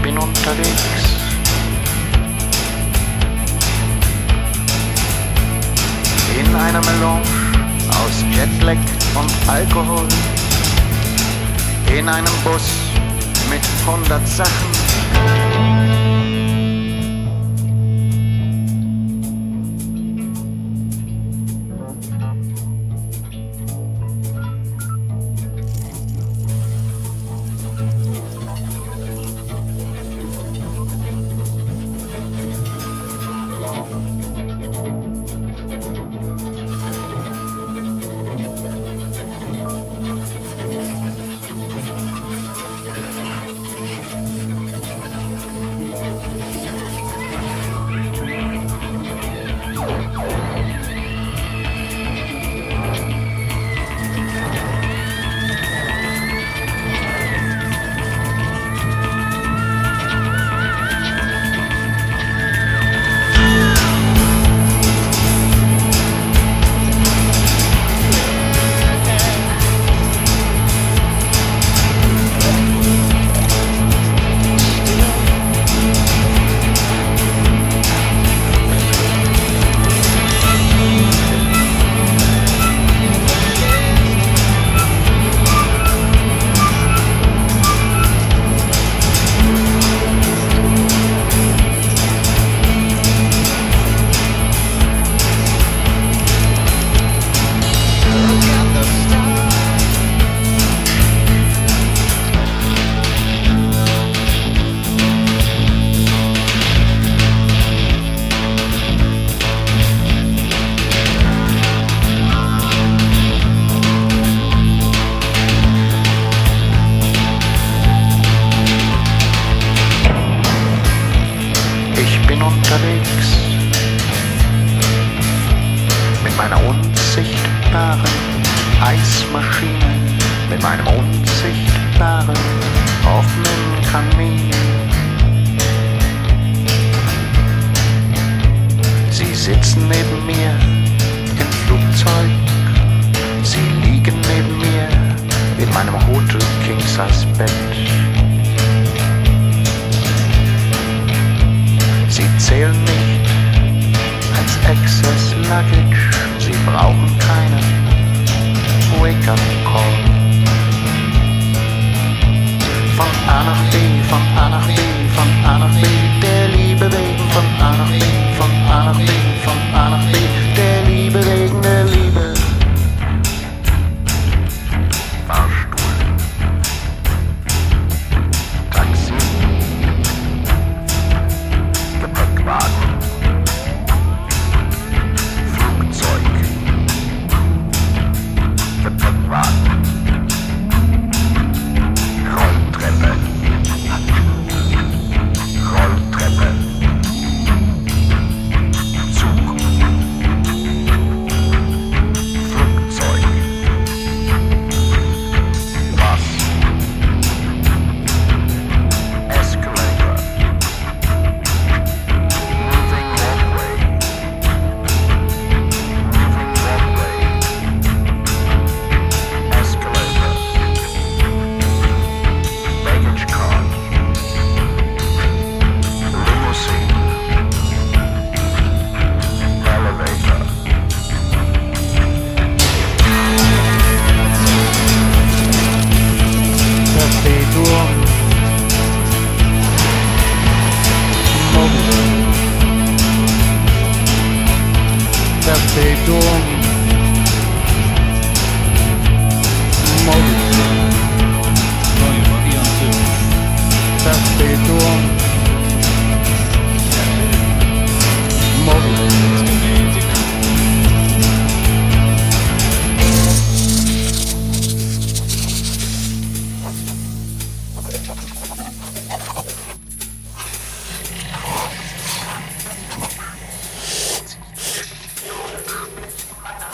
bin unterwegs. In einer Melange aus Jetlag und Alkohol. In einem Bus mit 100 Sachen. Unterwegs mit meiner unsichtbaren Eismaschine, mit meinem unsichtbaren offenen Kamin. Sie sitzen neben mir im Flugzeug, sie liegen neben mir in meinem Hotel King-Size Bett. Sie zählen nicht als Excess Luggage, sie brauchen keinen Wake-up Call. Von A nach B, von A nach B, von A nach B, der Liebe wegen, von A nach B, von A nach B, von A nach B, der Liebe wegen der Liebe. Fahrstuhl, Taxi, Gepäckwagen, Flugzeug, Gepäckwagen, Rolltreppe, Rolltreppe, Zug, Flugzeug, Bus, Escalator, moving walkway, escalator, baggage car, limousine, elevator. Perpetuum mobile. Perpetuum mobile. Perpetuum mobile. Meiner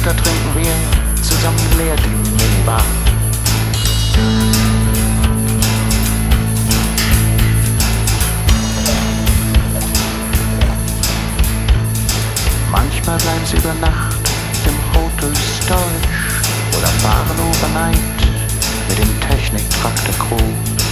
da trinken wir zusammen leer den Minibar. Manchmal bleiben sie über Nacht im Hotel Storage oder fahren overnight mit dem Technik-Truck der Crew.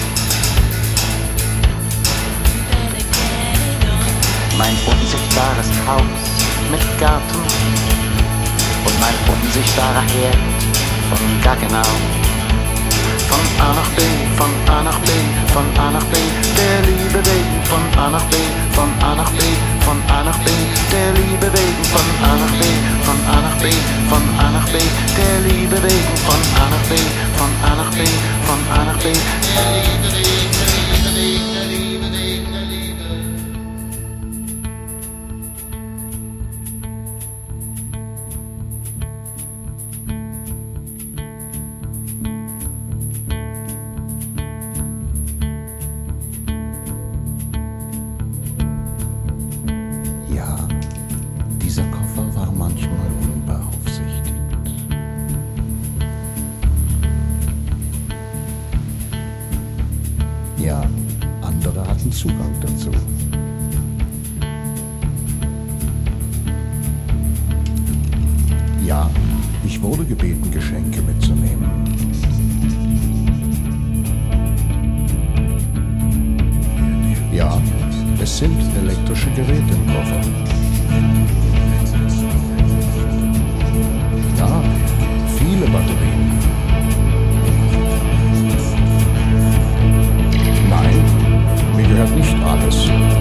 Mein unsichtbares Haus mit Garten und mein unsichtbarer Herd von Gaggenau. Von A nach B, von A nach B, von A nach B, der Liebe wegen. Von A nach B, von A nach B, von A nach B, der Liebe wegen. Von A nach B, von A nach B, von A nach B, der Liebe wegen. Von A nach B, von A nach B, von A nach B, der Liebe wegen, der Liebe wegen, der Liebe wegen, der Liebe. Ja, dieser Koffer war manchmal unbeaufsichtigt. Ja, andere hatten Zugang dazu. Ja, ich wurde gebeten, Geschenke mitzunehmen. Ja, es sind elektrische Geräte im Koffer. Ja, viele Batterien. Nein, mir gehört nicht alles.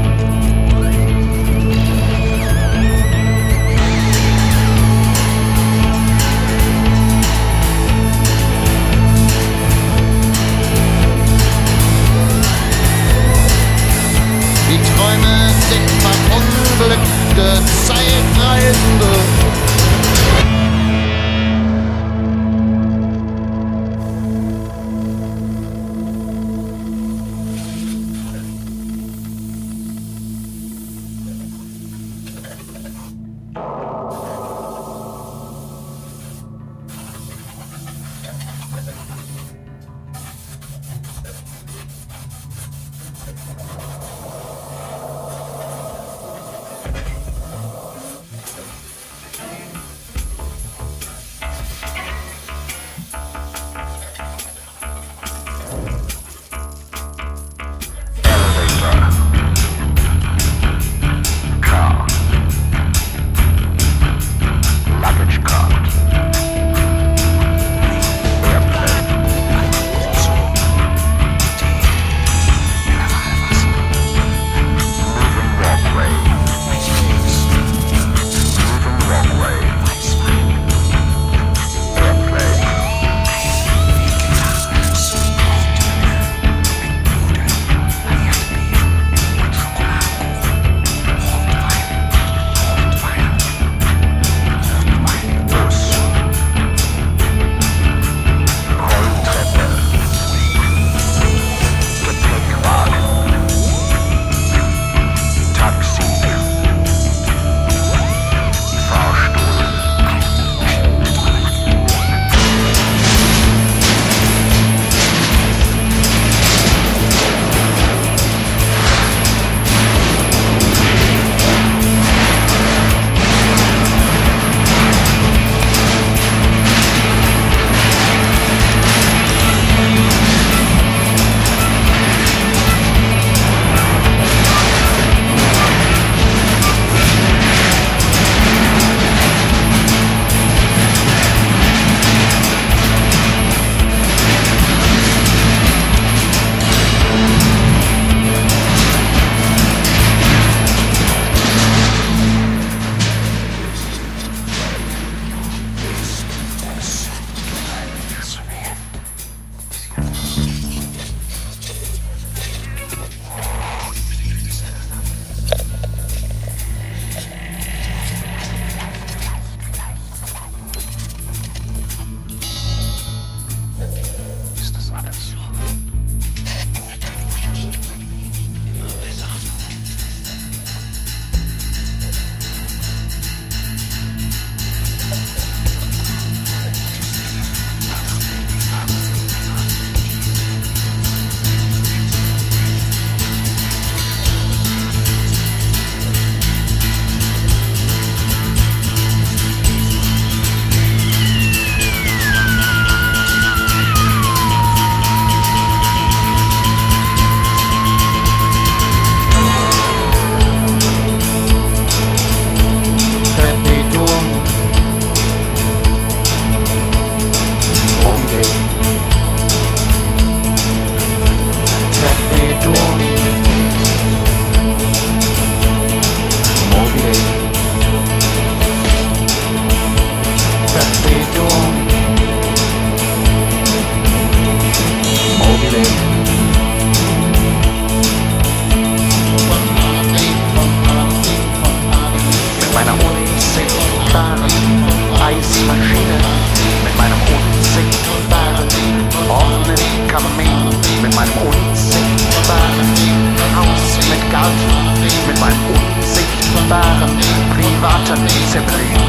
Dampfmaschine mit meinem unsichtbaren offenen Kamin, mit meinem unsichtbaren Haus mit Garten, mit meinem unsichtbaren privaten Zeppelin.